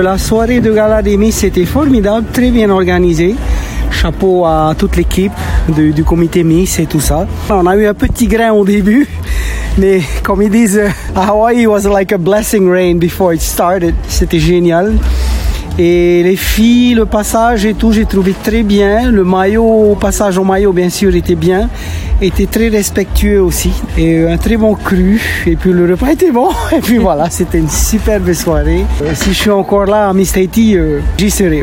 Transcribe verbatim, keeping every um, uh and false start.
La soirée de gala des Miss était formidable, très bien organisée. Chapeau à toute l'équipe du, du comité Miss et tout ça. On a eu un petit grain au début, mais comme ils disent, Hawaii was like a blessing rain before it started. C'était génial. Et les filles, le passage et tout, j'ai trouvé très bien. Le maillot, passage au maillot, bien sûr, était bien. Était très respectueux aussi. Et un très bon cru. Et puis le repas était bon. Et puis voilà, c'était une superbe soirée. Euh, si je suis encore là à Miss Tahiti, euh, j'y serai.